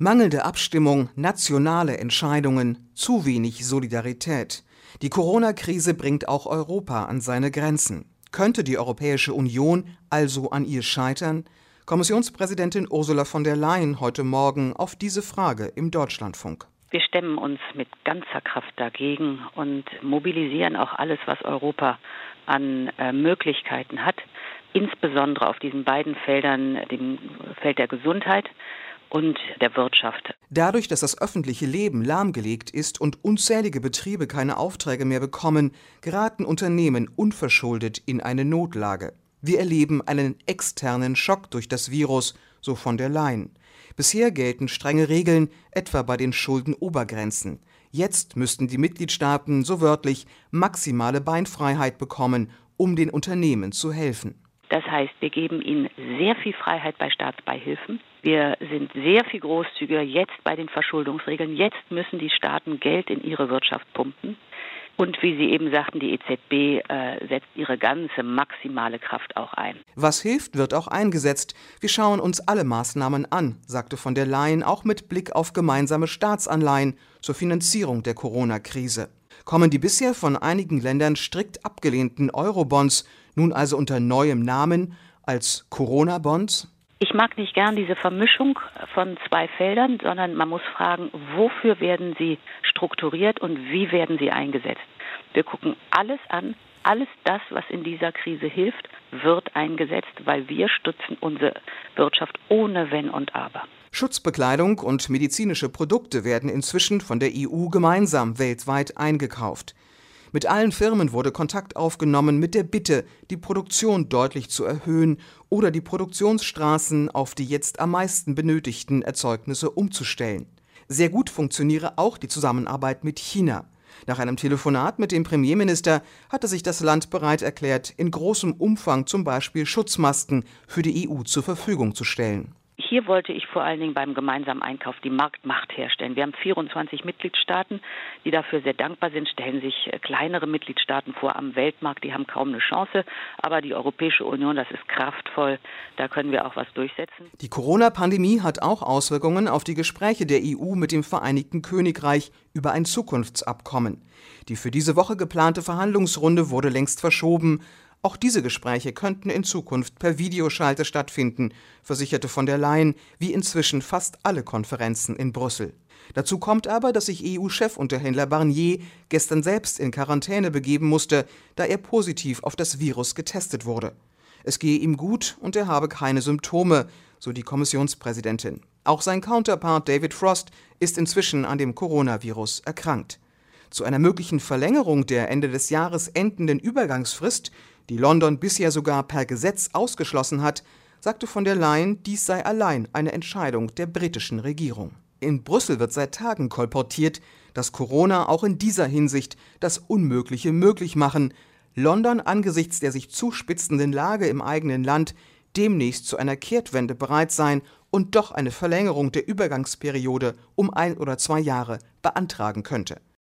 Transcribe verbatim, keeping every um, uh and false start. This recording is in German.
Mangelnde Abstimmung, nationale Entscheidungen, zu wenig Solidarität. Die Corona-Krise bringt auch Europa an seine Grenzen. Könnte die Europäische Union also an ihr scheitern? Kommissionspräsidentin Ursula von der Leyen heute Morgen auf diese Frage im Deutschlandfunk. Wir stemmen uns mit ganzer Kraft dagegen und mobilisieren auch alles, was Europa an äh, Möglichkeiten hat, insbesondere auf diesen beiden Feldern, dem Feld der Gesundheit und der Wirtschaft. Dadurch, dass das öffentliche Leben lahmgelegt ist und unzählige Betriebe keine Aufträge mehr bekommen, geraten Unternehmen unverschuldet in eine Notlage. Wir erleben einen externen Schock durch das Virus, so von der Leyen. Bisher gelten strenge Regeln, etwa bei den Schuldenobergrenzen. Jetzt müssten die Mitgliedstaaten, so wörtlich, maximale Beinfreiheit bekommen, um den Unternehmen zu helfen. Das heißt, wir geben ihnen sehr viel Freiheit bei Staatsbeihilfen. Wir sind sehr viel großzügiger jetzt bei den Verschuldungsregeln. Jetzt müssen die Staaten Geld in ihre Wirtschaft pumpen. Und wie Sie eben sagten, die E Z B äh, setzt ihre ganze maximale Kraft auch ein. Was hilft, wird auch eingesetzt. Wir schauen uns alle Maßnahmen an, sagte von der Leyen, auch mit Blick auf gemeinsame Staatsanleihen zur Finanzierung der Corona-Krise. Kommen die bisher von einigen Ländern strikt abgelehnten Eurobonds nun also unter neuem Namen als Corona-Bonds? Ich mag nicht gern diese Vermischung von zwei Feldern, sondern man muss fragen, wofür werden sie strukturiert und wie werden sie eingesetzt. Wir gucken alles an, alles das, was in dieser Krise hilft, wird eingesetzt, weil wir stützen unsere Wirtschaft ohne Wenn und Aber. Schutzbekleidung und medizinische Produkte werden inzwischen von der E U gemeinsam weltweit eingekauft. Mit allen Firmen wurde Kontakt aufgenommen mit der Bitte, die Produktion deutlich zu erhöhen oder die Produktionsstraßen auf die jetzt am meisten benötigten Erzeugnisse umzustellen. Sehr gut funktioniere auch die Zusammenarbeit mit China. Nach einem Telefonat mit dem Premierminister hatte sich das Land bereit erklärt, in großem Umfang zum Beispiel Schutzmasken für die E U zur Verfügung zu stellen. Hier wollte ich vor allen Dingen beim gemeinsamen Einkauf die Marktmacht herstellen. Wir haben vierundzwanzig Mitgliedstaaten, die dafür sehr dankbar sind, stellen sich kleinere Mitgliedstaaten vor am Weltmarkt, die haben kaum eine Chance. Aber die Europäische Union, das ist kraftvoll, da können wir auch was durchsetzen. Die Corona-Pandemie hat auch Auswirkungen auf die Gespräche der E U mit dem Vereinigten Königreich über ein Zukunftsabkommen. Die für diese Woche geplante Verhandlungsrunde wurde längst verschoben. Auch diese Gespräche könnten in Zukunft per Videoschalte stattfinden, versicherte von der Leyen, wie inzwischen fast alle Konferenzen in Brüssel. Dazu kommt aber, dass sich E U-Chefunterhändler Barnier gestern selbst in Quarantäne begeben musste, da er positiv auf das Virus getestet wurde. Es gehe ihm gut und er habe keine Symptome, so die Kommissionspräsidentin. Auch sein Counterpart David Frost ist inzwischen an dem Coronavirus erkrankt. Zu einer möglichen Verlängerung der Ende des Jahres endenden Übergangsfrist, die London bisher sogar per Gesetz ausgeschlossen hat, sagte von der Leyen, dies sei allein eine Entscheidung der britischen Regierung. In Brüssel wird seit Tagen kolportiert, dass Corona auch in dieser Hinsicht das Unmögliche möglich machen, London angesichts der sich zuspitzenden Lage im eigenen Land demnächst zu einer Kehrtwende bereit sein und doch eine Verlängerung der Übergangsperiode um ein oder zwei Jahre beantragen könnte.